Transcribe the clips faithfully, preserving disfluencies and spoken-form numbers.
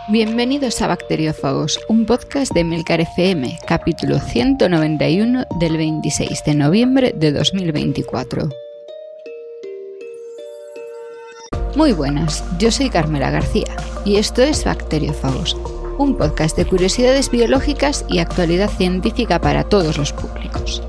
Bienvenidos a Bacteriófagos, un podcast de Emilcar F M, capítulo ciento noventa y uno del veintiséis de noviembre de dos mil veinticuatro. Muy buenas, yo soy Carmela García y esto es Bacteriófagos, un podcast de curiosidades biológicas y actualidad científica para todos los públicos.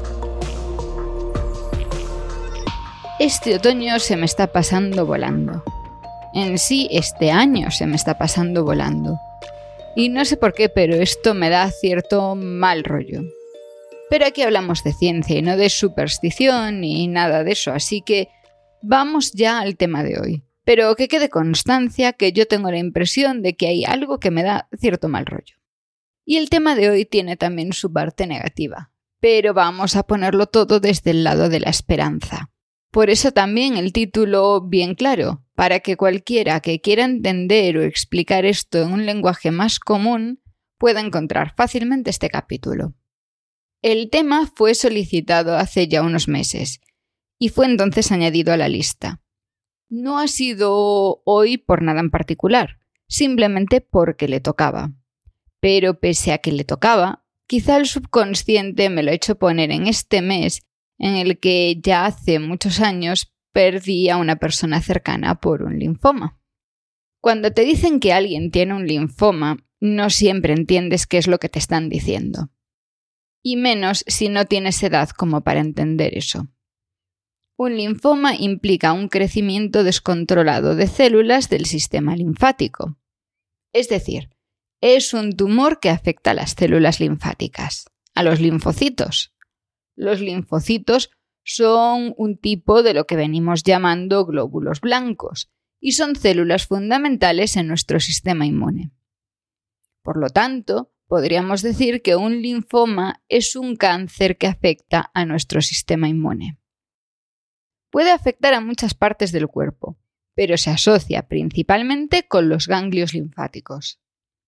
Este otoño se me está pasando volando. En sí, este año se me está pasando volando. Y no sé por qué, pero esto me da cierto mal rollo. Pero aquí hablamos de ciencia y no de superstición ni nada de eso, así que vamos ya al tema de hoy. Pero que quede constancia que yo tengo la impresión de que hay algo que me da cierto mal rollo. Y el tema de hoy tiene también su parte negativa, pero vamos a ponerlo todo desde el lado de la esperanza. Por eso también el título bien claro, para que cualquiera que quiera entender o explicar esto en un lenguaje más común pueda encontrar fácilmente este capítulo. El tema fue solicitado hace ya unos meses y fue entonces añadido a la lista. No ha sido hoy por nada en particular, simplemente porque le tocaba. Pero pese a que le tocaba, quizá el subconsciente me lo ha hecho poner en este mes en el que ya hace muchos años perdí a una persona cercana por un linfoma. Cuando te dicen que alguien tiene un linfoma, no siempre entiendes qué es lo que te están diciendo. Y menos si no tienes edad como para entender eso. Un linfoma implica un crecimiento descontrolado de células del sistema linfático. Es decir, es un tumor que afecta a las células linfáticas, a los linfocitos. Los linfocitos son un tipo de lo que venimos llamando glóbulos blancos y son células fundamentales en nuestro sistema inmune. Por lo tanto, podríamos decir que un linfoma es un cáncer que afecta a nuestro sistema inmune. Puede afectar a muchas partes del cuerpo, pero se asocia principalmente con los ganglios linfáticos.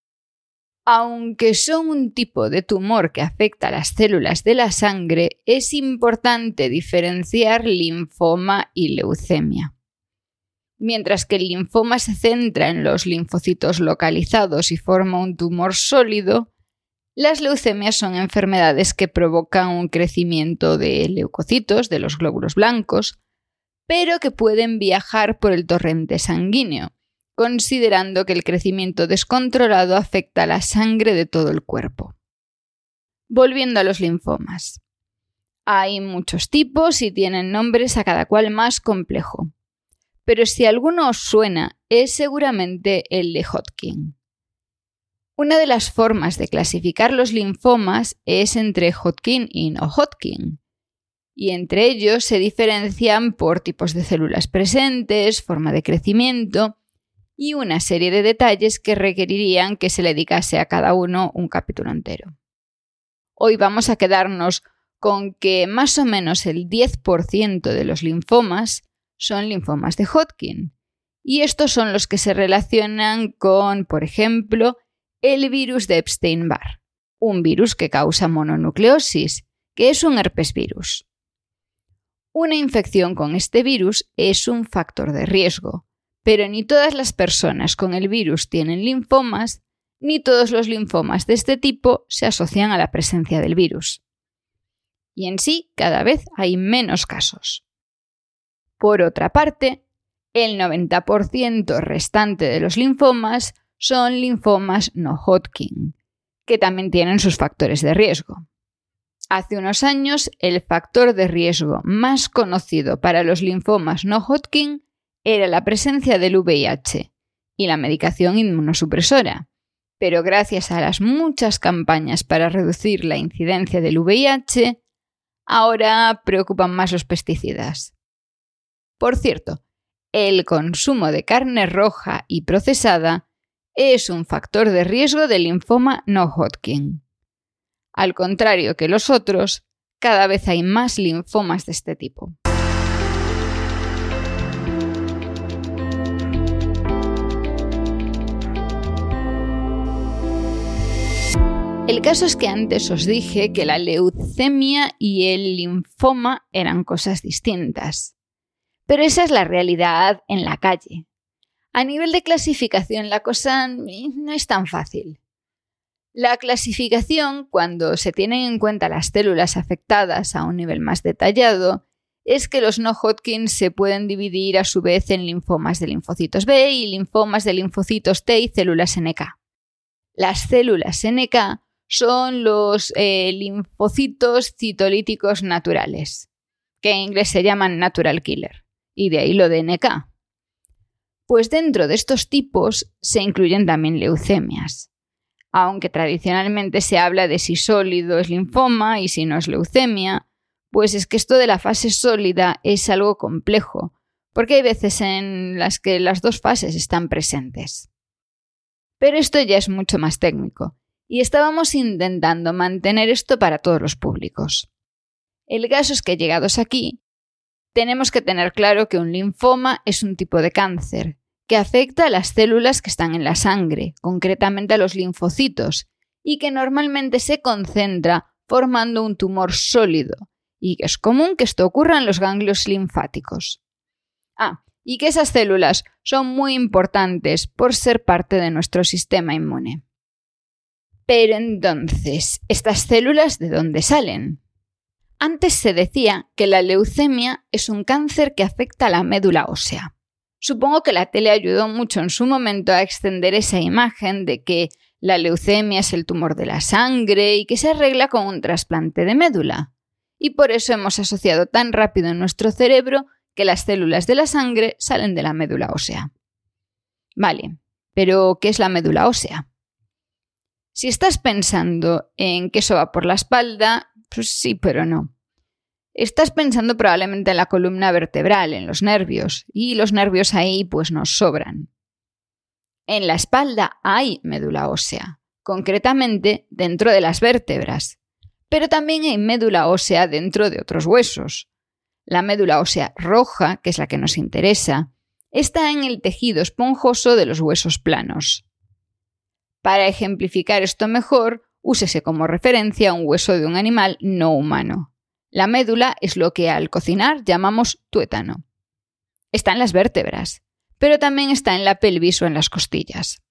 Aunque son un tipo de tumor que afecta a las células de la sangre, es importante diferenciar linfoma y leucemia. Mientras que el linfoma se centra en los linfocitos localizados y forma un tumor sólido, las leucemias son enfermedades que provocan un crecimiento de leucocitos, de los glóbulos blancos, pero que pueden viajar por el torrente sanguíneo, considerando que el crecimiento descontrolado afecta a la sangre de todo el cuerpo. Volviendo a los linfomas. Hay muchos tipos y tienen nombres a cada cual más complejo. Pero si alguno os suena, es seguramente el de Hodgkin. Una de las formas de clasificar los linfomas es entre Hodgkin y no Hodgkin. Y entre ellos se diferencian por tipos de células presentes, forma de crecimiento y una serie de detalles que requerirían que se le dedicase a cada uno un capítulo entero. Hoy vamos a quedarnos con que más o menos el diez por ciento de los linfomas son linfomas de Hodgkin, y estos son los que se relacionan con, por ejemplo, el virus de Epstein-Barr, un virus que causa mononucleosis, que es un herpesvirus. Una infección con este virus es un factor de riesgo, pero ni todas las personas con el virus tienen linfomas, ni todos los linfomas de este tipo se asocian a la presencia del virus. Y en sí, cada vez hay menos casos. Por otra parte, el noventa por ciento restante de los linfomas son linfomas no Hodgkin, que también tienen sus factores de riesgo. Hace unos años, el factor de riesgo más conocido para los linfomas no Hodgkin era la presencia del V I H y la medicación inmunosupresora, pero gracias a las muchas campañas para reducir la incidencia del V I H, ahora preocupan más los pesticidas. Por cierto, el consumo de carne roja y procesada es un factor de riesgo del linfoma no Hodgkin. Al contrario que los otros, cada vez hay más linfomas de este tipo. El caso es que antes os dije que la leucemia y el linfoma eran cosas distintas. Pero esa es la realidad en la calle. A nivel de clasificación, la cosa no es tan fácil. La clasificación, cuando se tienen en cuenta las células afectadas a un nivel más detallado, es que los no-Hodgkin se pueden dividir a su vez en linfomas de linfocitos B y linfomas de linfocitos T y células N K. Las células N K son los eh, linfocitos citolíticos naturales, que en inglés se llaman natural killer, y de ahí lo de N K. Pues dentro de estos tipos se incluyen también leucemias, aunque tradicionalmente se habla de si sólido es linfoma y si no es leucemia, pues es que esto de la fase sólida es algo complejo, porque hay veces en las que las dos fases están presentes. Pero esto ya es mucho más técnico, y estábamos intentando mantener esto para todos los públicos. El caso es que llegados aquí, tenemos que tener claro que un linfoma es un tipo de cáncer que afecta a las células que están en la sangre, concretamente a los linfocitos, y que normalmente se concentra formando un tumor sólido, y que es común que esto ocurra en los ganglios linfáticos. Ah, y que esas células son muy importantes por ser parte de nuestro sistema inmune. Pero entonces, ¿estas células de dónde salen? Antes se decía que la leucemia es un cáncer que afecta a la médula ósea. Supongo que la tele ayudó mucho en su momento a extender esa imagen de que la leucemia es el tumor de la sangre y que se arregla con un trasplante de médula. Y por eso hemos asociado tan rápido en nuestro cerebro que las células de la sangre salen de la médula ósea. Vale, pero ¿qué es la médula ósea? Si estás pensando en que eso va por la espalda, pues sí, pero no. Estás pensando probablemente en la columna vertebral, en los nervios, y los nervios ahí pues nos sobran. En la espalda hay médula ósea, concretamente dentro de las vértebras, pero también hay médula ósea dentro de otros huesos. La médula ósea roja, que es la que nos interesa, está en el tejido esponjoso de los huesos planos. Para ejemplificar esto mejor, úsese como referencia un hueso de un animal no humano. La médula es lo que al cocinar llamamos tuétano. Está en las vértebras, pero también está en la pelvis o en las costillas.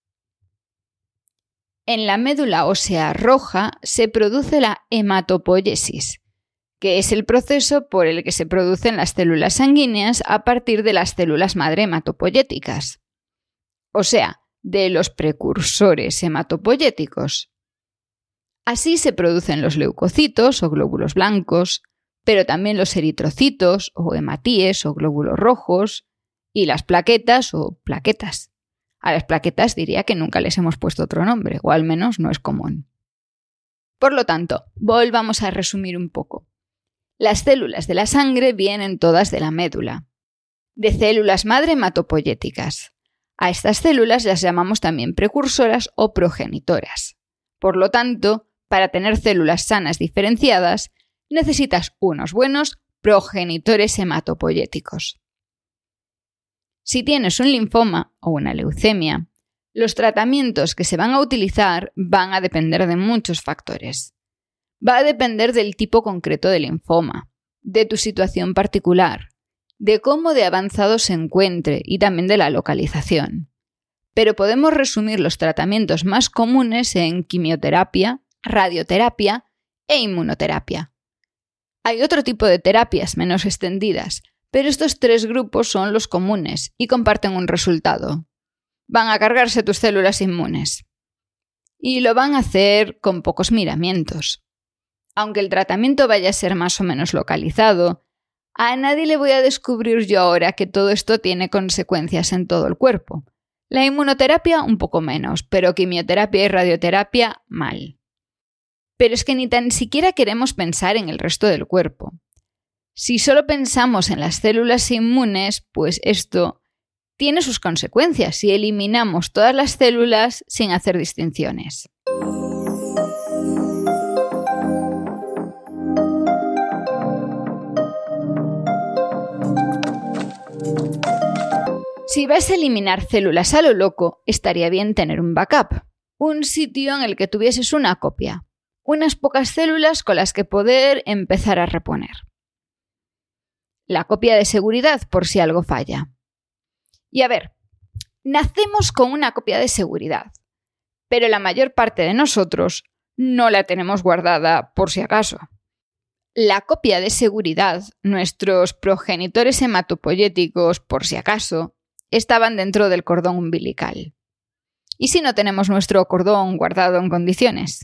En la médula ósea roja se produce la hematopoiesis, que es el proceso por el que se producen las células sanguíneas a partir de las células madre hematopoyéticas, o sea, de los precursores hematopoyéticos. Así se producen los leucocitos o glóbulos blancos, pero también los eritrocitos o hematíes o glóbulos rojos y las plaquetas o plaquetas. A las plaquetas diría que nunca les hemos puesto otro nombre, o al menos no es común. Por lo tanto, volvamos a resumir un poco. Las células de la sangre vienen todas de la médula, de células madre hematopoyéticas. A estas células las llamamos también precursoras o progenitoras. Por lo tanto, para tener células sanas diferenciadas, necesitas unos buenos progenitores hematopoyéticos. Si tienes un linfoma o una leucemia, los tratamientos que se van a utilizar van a depender de muchos factores. Va a depender del tipo concreto de linfoma, de tu situación particular, de cómo de avanzado se encuentre y también de la localización. Pero podemos resumir los tratamientos más comunes en quimioterapia, radioterapia e inmunoterapia. Hay otro tipo de terapias menos extendidas, pero estos tres grupos son los comunes y comparten un resultado. Van a cargarse tus células inmunes. Y lo van a hacer con pocos miramientos. Aunque el tratamiento vaya a ser más o menos localizado, a nadie le voy a descubrir yo ahora que todo esto tiene consecuencias en todo el cuerpo. La inmunoterapia un poco menos, pero quimioterapia y radioterapia mal. Pero es que ni tan siquiera queremos pensar en el resto del cuerpo. Si solo pensamos en las células inmunes, pues esto tiene sus consecuencias si eliminamos todas las células sin hacer distinciones. Si vas a eliminar células a lo loco, estaría bien tener un backup, un sitio en el que tuvieses una copia, unas pocas células con las que poder empezar a reponer. La copia de seguridad por si algo falla. Y a ver, Nacemos con una copia de seguridad, pero la mayor parte de nosotros no la tenemos guardada por si acaso. La copia de seguridad, nuestros progenitores hematopoyéticos, por si acaso, estaban dentro del cordón umbilical. ¿Y si no tenemos nuestro cordón guardado en condiciones?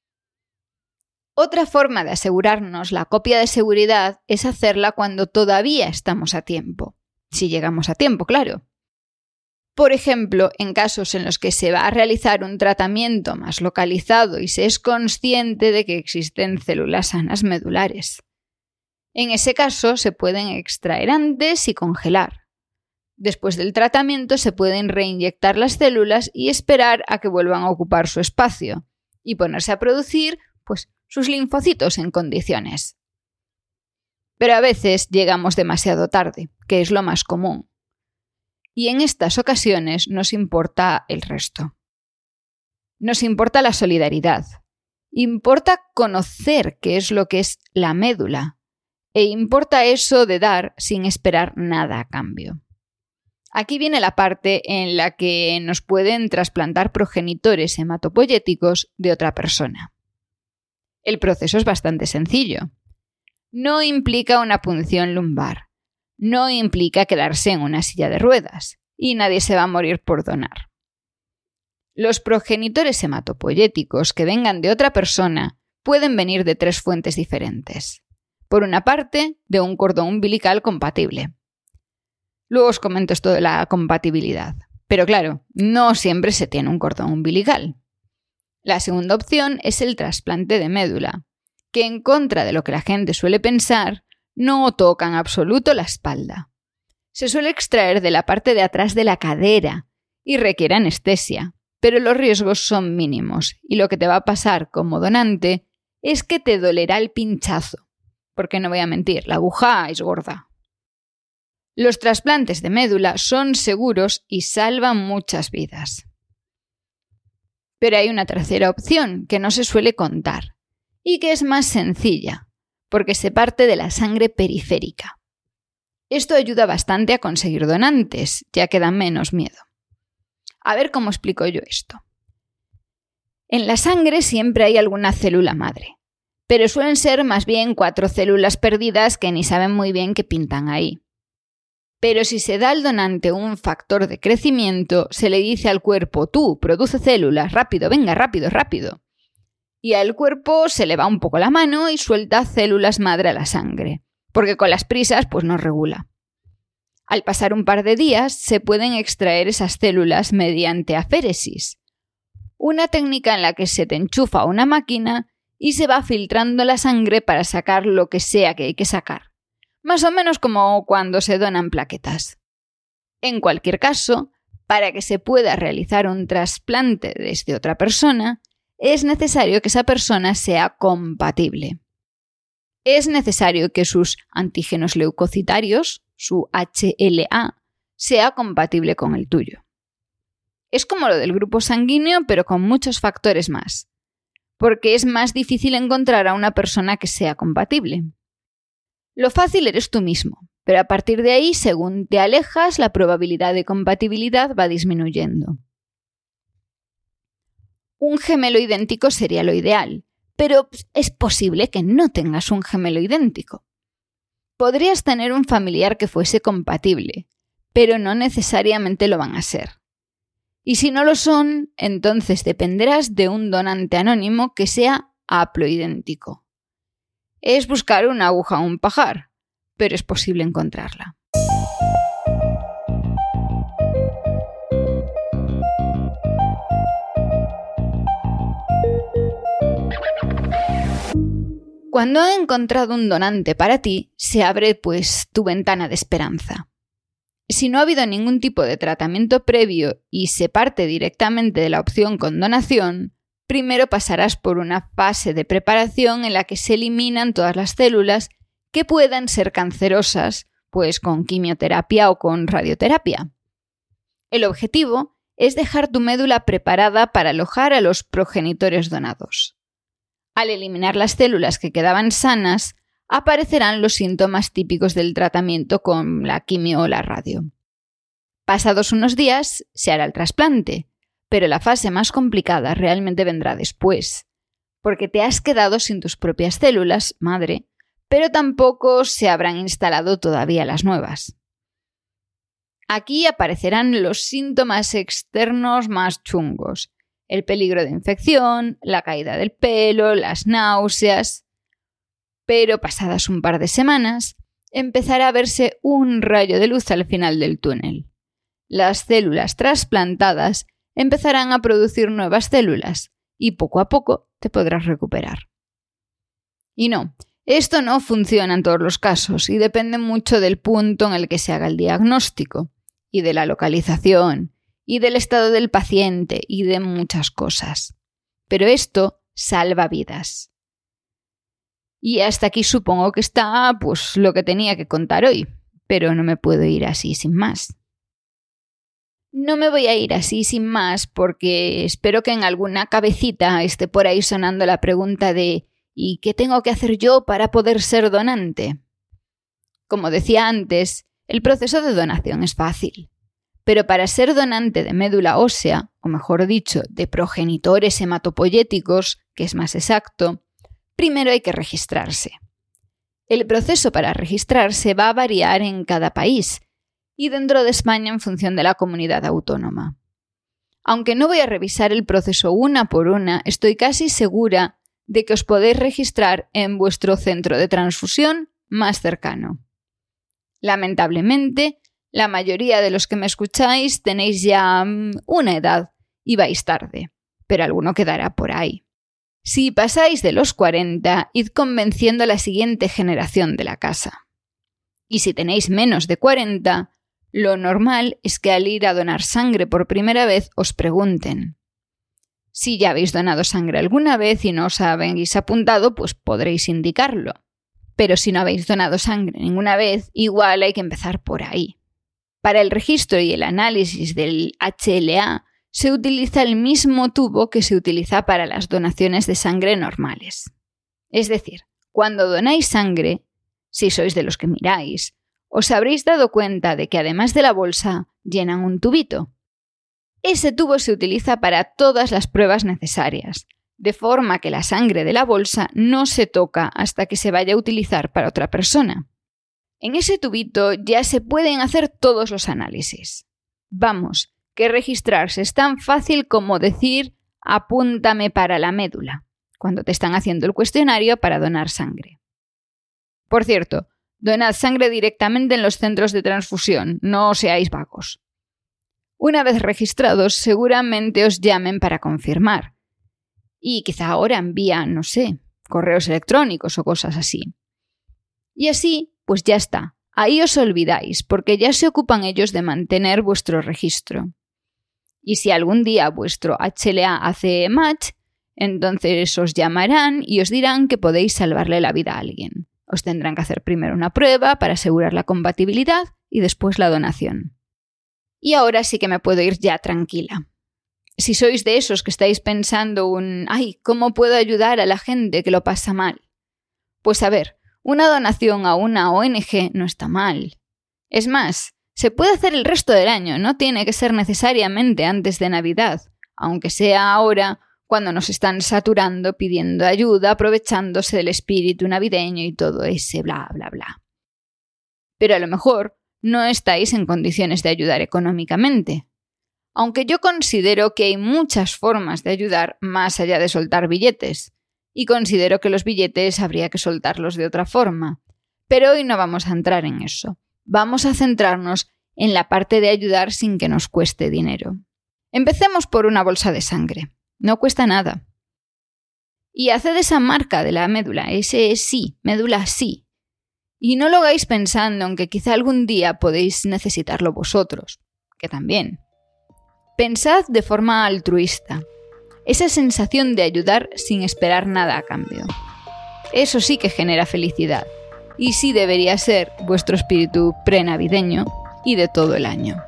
Otra forma de asegurarnos la copia de seguridad es hacerla cuando todavía estamos a tiempo. Si llegamos a tiempo, claro. Por ejemplo, en casos en los que se va a realizar un tratamiento más localizado y se es consciente de que existen células sanas medulares. En ese caso, se pueden extraer antes y congelar. Después del tratamiento se pueden reinyectar las células y esperar a que vuelvan a ocupar su espacio y ponerse a producir, pues, sus linfocitos en condiciones. Pero a veces llegamos demasiado tarde, que es lo más común. Y en estas ocasiones nos importa el resto. Nos importa la solidaridad. Importa conocer qué es lo que es la médula. E importa eso de dar sin esperar nada a cambio. Aquí viene la parte en la que nos pueden trasplantar progenitores hematopoyéticos de otra persona. El proceso es bastante sencillo. No implica una punción lumbar. No implica quedarse en una silla de ruedas, y nadie se va a morir por donar. Los progenitores hematopoyéticos que vengan de otra persona pueden venir de tres fuentes diferentes. Por una parte, de un cordón umbilical compatible. Luego os comento esto de la compatibilidad. Pero claro, no siempre se tiene un cordón umbilical. La segunda opción es el trasplante de médula, que en contra de lo que la gente suele pensar, no toca en absoluto la espalda. Se suele extraer de la parte de atrás de la cadera y requiere anestesia, pero los riesgos son mínimos y lo que te va a pasar como donante es que te dolerá el pinchazo, porque no voy a mentir, la aguja es gorda. Los trasplantes de médula son seguros y salvan muchas vidas. Pero hay una tercera opción que no se suele contar y que es más sencilla, porque se parte de la sangre periférica. Esto ayuda bastante a conseguir donantes, ya que da menos miedo. A ver cómo explico yo esto. En la sangre siempre hay alguna célula madre, pero suelen ser más bien cuatro células perdidas que ni saben muy bien qué pintan ahí. Pero si se da al donante un factor de crecimiento, se le dice al cuerpo, tú, produce células, rápido, venga, rápido, rápido. Y al cuerpo se le va un poco la mano y suelta células madre a la sangre, porque con las prisas pues no regula. Al pasar un par de días se pueden extraer esas células mediante aféresis, una técnica en la que se te enchufa una máquina y se va filtrando la sangre para sacar lo que sea que hay que sacar, más o menos como cuando se donan plaquetas. En cualquier caso, para que se pueda realizar un trasplante desde otra persona, es necesario que esa persona sea compatible. Es necesario que sus antígenos leucocitarios, su H L A, sea compatible con el tuyo. Es como lo del grupo sanguíneo, pero con muchos factores más, porque es más difícil encontrar a una persona que sea compatible. Lo fácil eres tú mismo, pero a partir de ahí, según te alejas, la probabilidad de compatibilidad va disminuyendo. Un gemelo idéntico sería lo ideal, pero es posible que no tengas un gemelo idéntico. Podrías tener un familiar que fuese compatible, pero no necesariamente lo van a ser. Y si no lo son, entonces dependerás de un donante anónimo que sea haploidéntico. Es buscar una aguja o un pajar, pero es posible encontrarla. Cuando has encontrado un donante para ti, se abre pues tu ventana de esperanza. Si no ha habido ningún tipo de tratamiento previo y se parte directamente de la opción con donación, primero pasarás por una fase de preparación en la que se eliminan todas las células que puedan ser cancerosas, pues con quimioterapia o con radioterapia. El objetivo es dejar tu médula preparada para alojar a los progenitores donados. Al eliminar las células que quedaban sanas, aparecerán los síntomas típicos del tratamiento con la quimio o la radio. Pasados unos días se hará el trasplante, pero la fase más complicada realmente vendrá después, porque te has quedado sin tus propias células, madre, pero tampoco se habrán instalado todavía las nuevas. Aquí aparecerán los síntomas externos más chungos, el peligro de infección, la caída del pelo, las náuseas. Pero pasadas un par de semanas, empezará a verse un rayo de luz al final del túnel. Las células trasplantadas empezarán a producir nuevas células y poco a poco te podrás recuperar. Y no, esto no funciona en todos los casos y depende mucho del punto en el que se haga el diagnóstico, y de la localización, y del estado del paciente, y de muchas cosas. Pero esto salva vidas. Y hasta aquí supongo que está, pues, lo que tenía que contar hoy, pero no me puedo ir así sin más. No me voy a ir así sin más porque espero que en alguna cabecita esté por ahí sonando la pregunta de ¿y qué tengo que hacer yo para poder ser donante? Como decía antes, el proceso de donación es fácil, pero para ser donante de médula ósea, o mejor dicho, de progenitores hematopoyéticos, que es más exacto, primero hay que registrarse. El proceso para registrarse va a variar en cada país y dentro de España en función de la comunidad autónoma. Aunque no voy a revisar el proceso una por una, estoy casi segura de que os podéis registrar en vuestro centro de transfusión más cercano. Lamentablemente, la mayoría de los que me escucháis tenéis ya um, una edad y vais tarde, pero alguno quedará por ahí. Si pasáis de los cuarenta, id convenciendo a la siguiente generación de la casa. Y si tenéis menos de cuarenta, lo normal es que al ir a donar sangre por primera vez os pregunten. Si ya habéis donado sangre alguna vez y no os habéis apuntado, pues podréis indicarlo. Pero si no habéis donado sangre ninguna vez, igual hay que empezar por ahí. Para el registro y el análisis del H L A se utiliza el mismo tubo que se utiliza para las donaciones de sangre normales. Es decir, cuando donáis sangre, si sois de los que miráis, os habréis dado cuenta de que además de la bolsa, llenan un tubito. Ese tubo se utiliza para todas las pruebas necesarias, de forma que la sangre de la bolsa no se toca hasta que se vaya a utilizar para otra persona. En ese tubito ya se pueden hacer todos los análisis. Vamos, que registrarse es tan fácil como decir apúntame para la médula, cuando te están haciendo el cuestionario para donar sangre. Por cierto, donad sangre directamente en los centros de transfusión, no seáis vagos. Una vez registrados, seguramente os llamen para confirmar. Y quizá ahora envían, no sé, correos electrónicos o cosas así. Y así, pues ya está. Ahí os olvidáis, porque ya se ocupan ellos de mantener vuestro registro. Y si algún día vuestro H L A hace match, entonces os llamarán y os dirán que podéis salvarle la vida a alguien. Os tendrán que hacer primero una prueba para asegurar la compatibilidad y después la donación. Y ahora sí que me puedo ir ya tranquila. Si sois de esos que estáis pensando un «ay, ¿cómo puedo ayudar a la gente que lo pasa mal?». Pues a ver, una donación a una O N G no está mal. Es más, se puede hacer el resto del año, no tiene que ser necesariamente antes de Navidad, aunque sea ahora cuando nos están saturando pidiendo ayuda, aprovechándose del espíritu navideño y todo ese bla bla bla. Pero a lo mejor no estáis en condiciones de ayudar económicamente. Aunque yo considero que hay muchas formas de ayudar más allá de soltar billetes, y considero que los billetes habría que soltarlos de otra forma. Pero hoy no vamos a entrar en eso. Vamos a centrarnos en la parte de ayudar sin que nos cueste dinero. Empecemos por una bolsa de sangre. No cuesta nada. Y haced esa marca de la médula, ese sí, médula sí. Y no lo hagáis pensando en que quizá algún día podéis necesitarlo vosotros, que también. Pensad de forma altruista. Esa sensación de ayudar sin esperar nada a cambio. Eso sí que genera felicidad. Y sí debería ser vuestro espíritu prenavideño y de todo el año.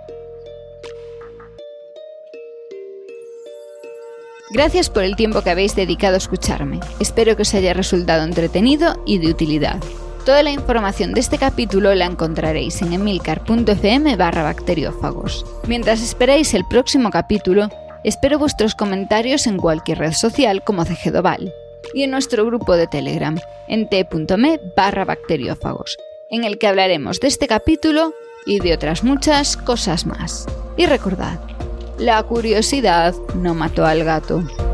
Gracias por el tiempo que habéis dedicado a escucharme. Espero que os haya resultado entretenido y de utilidad. Toda la información de este capítulo la encontraréis en emilcar.fm barra bacteriófagos. Mientras esperáis el próximo capítulo, espero vuestros comentarios en cualquier red social como C G Doval y en nuestro grupo de Telegram en t.me barra bacteriófagos, en el que hablaremos de este capítulo y de otras muchas cosas más. Y recordad, la curiosidad no mató al gato.